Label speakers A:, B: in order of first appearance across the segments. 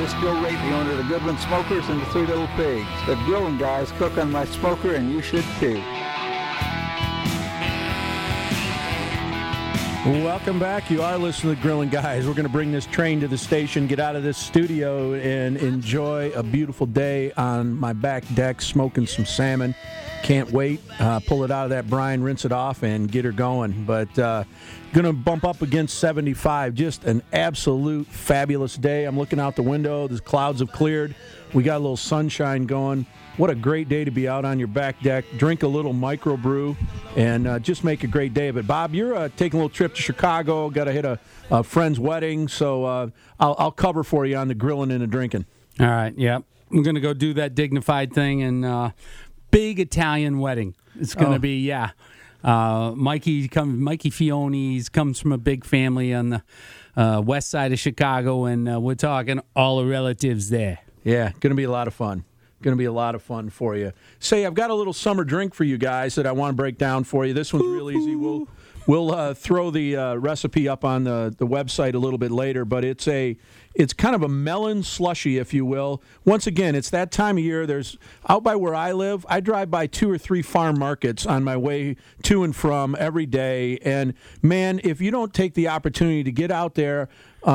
A: is Joe Rate, the owner of the Goodwin Smokers and the Three Little Pigs. The grilling guys cook on my smoker, and you should too.
B: Welcome back. You are listening to the Grilling Guys. We're going to bring this train to the station, get out of this studio, and enjoy a beautiful day on my back deck, smoking some salmon. Can't wait. Pull it out of that brine, rinse it off, and get her going. But going to bump up against 75. Just an absolute fabulous day. I'm looking out the window. The clouds have cleared. We got a little sunshine going. What a great day to be out on your back deck, drink a little microbrew, and just make a great day of it. Bob, you're taking a little trip to Chicago, got to hit a friend's wedding, so I'll cover for you on the grilling and the drinking.
C: All right, yeah. I'm going to go do that dignified thing, and big Italian wedding. It's going to be, Mikey Fione's comes from a big family on the west side of Chicago, and we're talking all the relatives there.
B: Yeah, going to be a lot of fun. Going to be a lot of fun for you. Say, I've got a little summer drink for you guys that I want to break down for you. This one's real easy. We'll throw the recipe up on the website a little bit later, but it's kind of a melon slushy, if you will. Once again, it's that time of year. There's out by where I live, I drive by 2 or 3 farm markets on my way to and from every day. And, man, if you don't take the opportunity to get out there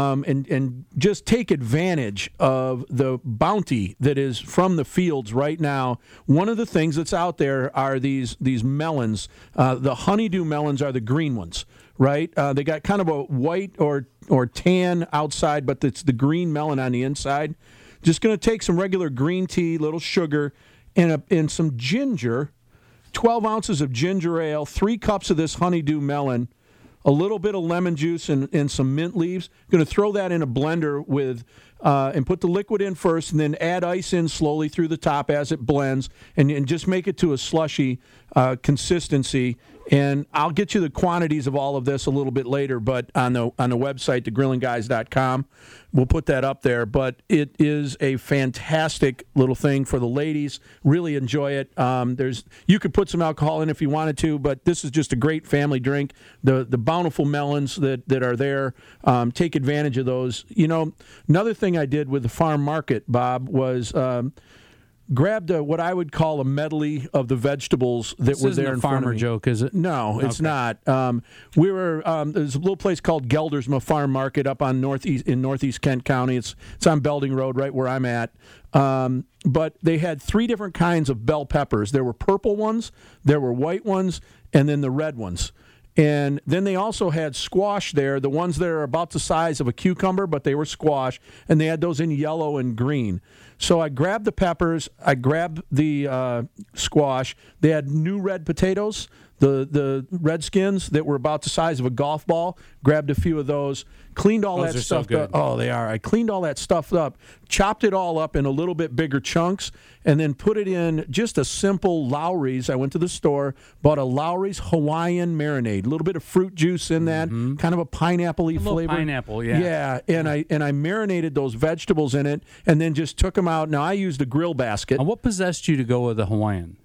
B: and just take advantage of the bounty that is from the fields right now, one of the things that's out there are these melons. The honeydew melons are the green ones, right? They got kind of a white or tan outside, but it's the green melon on the inside. Just going to take some regular green tea, little sugar, and some ginger, 12 ounces of ginger ale, 3 cups of this honeydew melon, a little bit of lemon juice and some mint leaves. Going to throw that in a blender with and put the liquid in first, and then add ice in slowly through the top as it blends, and just make it to a slushy consistency. And I'll get you the quantities of all of this a little bit later, but on the website, thegrillinguys.com, we'll put that up there. But it is a fantastic little thing for the ladies. Really enjoy it. You could put some alcohol in if you wanted to, but this is just a great family drink. The bountiful melons that are there, take advantage of those. You know, another thing I did with the farm market, Bob, was grabbed what I would call a medley of the vegetables that were there in front of me.
C: This isn't a farmer joke, is it?
B: No, it's not. There's a little place called Geldersma Farm Market up on in northeast Kent County. It's on Belding Road, right where I'm at. But they had 3 different kinds of bell peppers. There were purple ones, there were white ones, and then the red ones. And then they also had squash there, the ones that are about the size of a cucumber, but they were squash, and they had those in yellow and green. So I grabbed the peppers, I grabbed the squash. They had new red potatoes, the red skins that were about the size of a golf ball. Grabbed a few of those, cleaned all that stuff up. Oh, they are. I cleaned all that stuff up, chopped it all up in a little bit bigger chunks, and then put it in just a simple Lowry's. I went to the store, bought a Lowry's Hawaiian marinade, a little bit of fruit juice in that, kind of a pineapple-y flavor.
C: Pineapple, yeah.
B: Yeah, and I marinated those vegetables in it, and then just took them out. Now, I used a grill basket.
C: And what possessed you to go with the Hawaiian?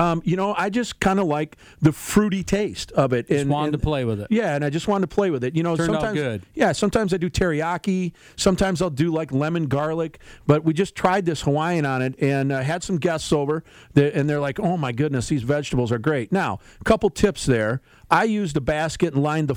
B: I just kind of like the fruity taste of it.
C: Just wanted to play with it.
B: Yeah, and I just wanted to play with it.
C: Turned
B: sometimes,
C: out good.
B: Yeah, sometimes I do teriyaki. Sometimes I'll do like lemon garlic. But we just tried this Hawaiian on it and had some guests over, and they're like, oh, my goodness, these vegetables are great. Now, a couple tips there. I used a basket and lined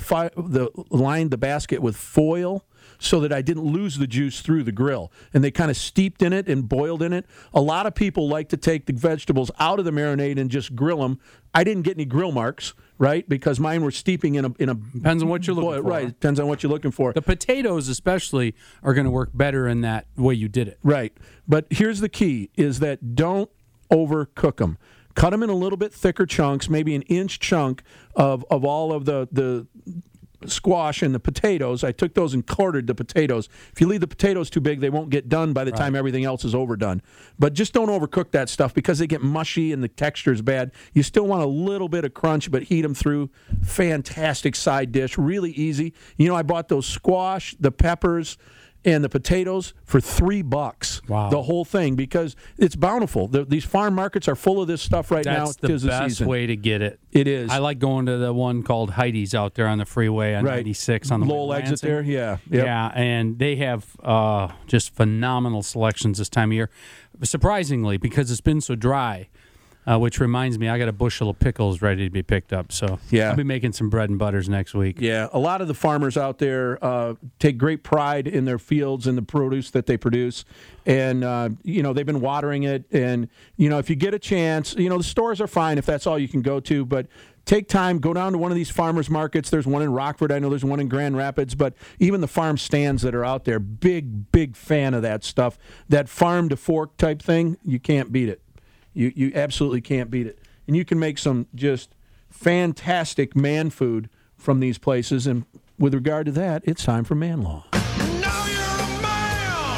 B: the basket with foil so that I didn't lose the juice through the grill. And they kind of steeped in it and boiled in it. A lot of people like to take the vegetables out of the marinade and just grill them. I didn't get any grill marks, right, because mine were steeping in a
C: depends on what you're looking for.
B: Right, depends on what you're looking for.
C: The potatoes especially are going to work better in that way you did it.
B: Right. But here's the key, is that don't overcook them. Cut them in a little bit thicker chunks, maybe an inch chunk of all of the squash and the potatoes. I took those and quartered the potatoes. If you leave the potatoes too big, they won't get done by the time everything else is overdone. But just don't overcook that stuff because they get mushy and the texture is bad. You still want a little bit of crunch, but heat them through. Fantastic side dish, really easy. I bought those squash, the peppers, and the potatoes for $3.
C: Wow.
B: The whole thing, because it's bountiful. These farm markets are full of this stuff right now.
C: That's the best way to get it.
B: It is.
C: I like going to the one called Heidi's out there on the freeway on 96 on the
B: Lowell
C: way to
B: exit there.
C: Lansing.
B: Yeah. Yep.
C: Yeah, and they have just phenomenal selections this time of year. Surprisingly, because it's been so dry. Which reminds me, I got a bushel of pickles ready to be picked up. So
B: Yeah.
C: I'll be making some bread and butters next week.
B: Yeah, a lot of the farmers out there take great pride in their fields and the produce that they produce. And, they've been watering it. And, if you get a chance, the stores are fine if that's all you can go to. But take time, go down to one of these farmers markets. There's one in Rockford. I know there's one in Grand Rapids. But even the farm stands that are out there, big fan of that stuff. That farm to fork type thing, you can't beat it. You absolutely can't beat it. And you can make some just fantastic man food from these places. And with regard to that, it's time for Man Law.
D: Now you're a man,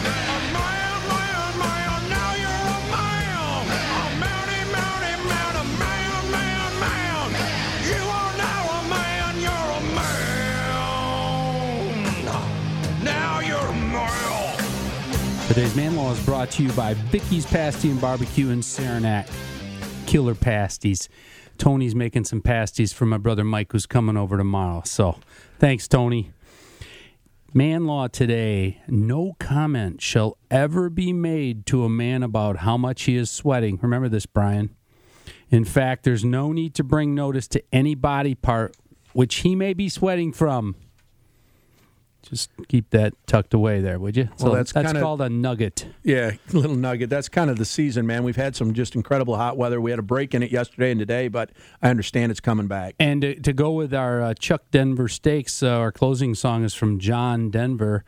D: now you're a man, a man. You are now a man, you're a man. Now you're a man.
C: Today's Man Law is brought to you by Vicky's Pasty and Barbecue in Saranac. Killer pasties. Tony's making some pasties for my brother Mike, who's coming over tomorrow. So, thanks, Tony. Man Law today. No comment shall ever be made to a man about how much he is sweating. Remember this, Brian. In fact, there's no need to bring notice to any body part which he may be sweating from. Just keep that tucked away there, would you? So
B: Well, that's kinda-
C: called a nugget.
B: Yeah, little nugget. That's kind of the season, man. We've had some just incredible hot weather. We had a break in it yesterday and today, but I understand it's coming back.
C: And to go with our Chuck Denver Steaks, our closing song is from John Denver.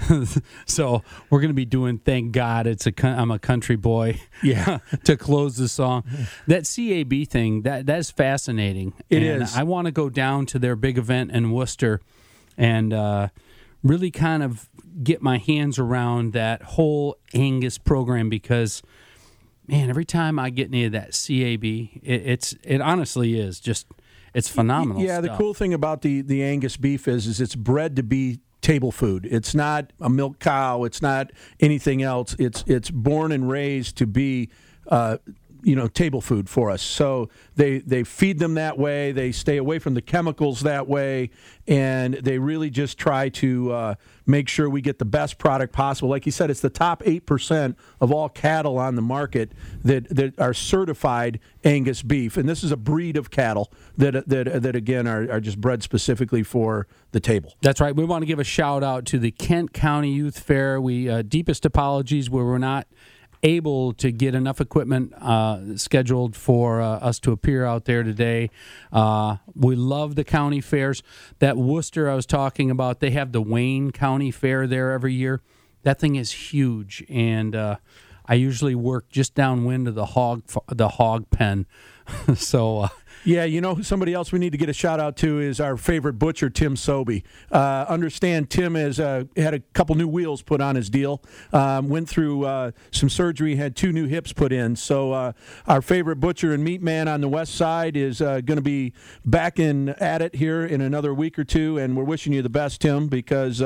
C: So we're going to be doing "Thank God I'm a Country Boy."
B: Yeah.
C: To close the song. That CAB thing that's fascinating.
B: It
C: and
B: is.
C: I want to go down to their big event in Worcester and really kind of get my hands around that whole Angus program because, man, every time I get near that CAB, it honestly is just it's phenomenal.
B: Yeah, the
C: stuff.
B: cool thing about the Angus beef is it's bred to be table food. It's not a milk cow. It's not anything else. It's born and raised to be table food for us. So they feed them that way. They stay away from the chemicals that way, and they really just try to make sure we get the best product possible. Like you said, it's the top 8% of all cattle on the market that are certified Angus beef, and this is a breed of cattle that again are just bred specifically for the table.
C: That's right. We want to give a shout out to the Kent County Youth Fair. We deepest apologies where we're not able to get enough equipment scheduled for us to appear out there today. We love the county fairs. That Worcester I was talking about, they have the Wayne County Fair there every year. That thing is huge, and I usually work just downwind of the hog pen. So
B: Yeah, somebody else we need to get a shout out to is our favorite butcher, Tim Sobey. Understand Tim has had a couple new wheels put on his deal, went through some surgery, had 2 new hips put in. So our favorite butcher and meat man on the west side is going to be back at it here in another week or two, and we're wishing you the best, Tim, because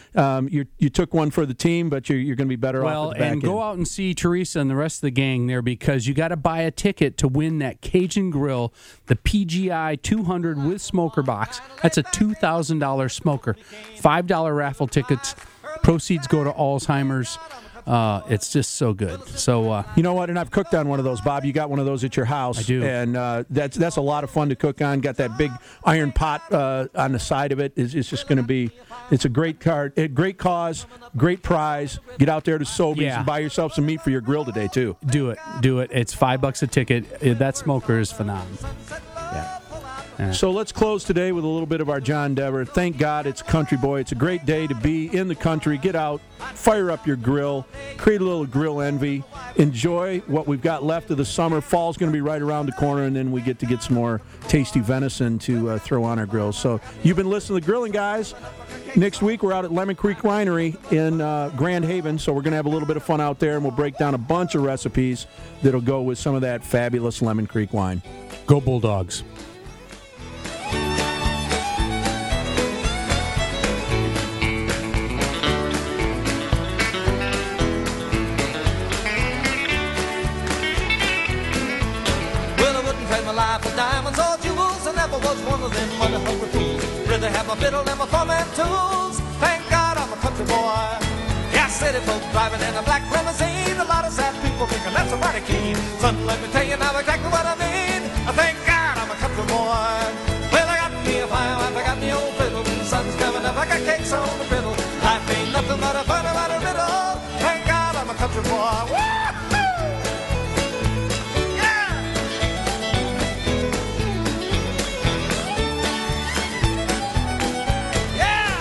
B: you took one for the team, but you're going to be better off at the back
C: and go
B: end.
C: out and see Teresa and the rest of the gang there because you got to buy a ticket to win that Cajun Grill, the PGI 200 with smoker box. That's a $2,000 smoker. $5 raffle tickets. Proceeds go to Alzheimer's. It's just so good. So
B: you know what? And I've cooked on one of those, Bob. You got one of those at your house.
C: I do.
B: And that's a lot of fun to cook on. Got that big iron pot on the side of it. It's just going to be. It's a great great cause, great prize. Get out there to Sobeys and buy yourself some meat for your grill today too.
C: Do it. It's $5 a ticket. That smoker is phenomenal. Yeah.
B: So let's close today with a little bit of our John Denver. Thank God it's Country Boy. It's a great day to be in the country. Get out, fire up your grill, create a little grill envy, enjoy what we've got left of the summer. Fall's going to be right around the corner, and then we get to get some more tasty venison to throw on our grills. So you've been listening to the Grilling Guys. Next week, we're out at Lemon Creek Winery in Grand Haven, so we're going to have a little bit of fun out there, and we'll break down a bunch of recipes that'll go with some of that fabulous Lemon Creek wine.
C: Go Bulldogs.
E: of them mother hungry fools. Rather have my fiddle than my foreman tools. Thank God I'm a country boy. Yeah, city folks driving in a black limousine. A lot of sad people thinking that's a mighty keen. Son, let me tell you now exactly what I mean. Thank God I'm a country boy. Well, I got me a fire wife, I got me old fiddle. When the sun's coming up, I got cakes on the fiddle. Life ain't nothing but a fun about a riddle. Thank God I'm a country boy. Woo-hoo! Yeah! Yeah!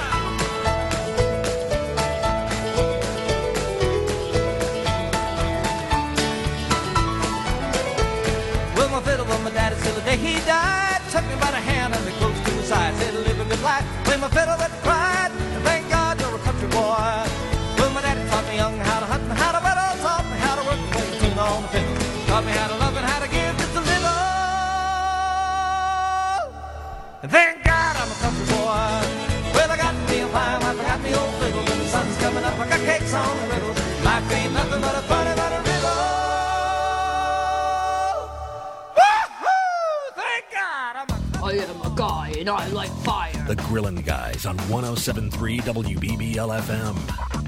E: Well, my fiddle was my daddy till the day he died. Took me by the hand and me close to his side. Said, live a good life. Play my fiddle that cried. And thank God you're a country boy. Well, my daddy taught me young how to hunt and how to whittle. Taught me how to work and play the tune on the fiddle. Taught me how to love and how to give just a little. And thank God I'm a country boy. Well, I got me a fine wife, I got me old fiddle. When the sun's coming up, I got cakes on the riddle. Life ain't nothing but a funny about a riddle. Woo-hoo! Thank God I'm a
F: I am a guy and I like fire.
G: The Grillin' Guys on 107.3 WBBL FM.